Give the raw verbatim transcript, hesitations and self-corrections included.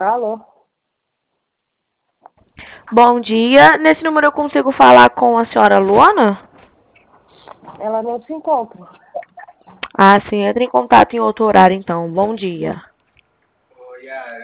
Alô? Bom dia. Nesse número eu consigo falar com a senhora Luana? Ela não se encontra. Ah, sim. Entre em contato em outro horário, então. Bom dia.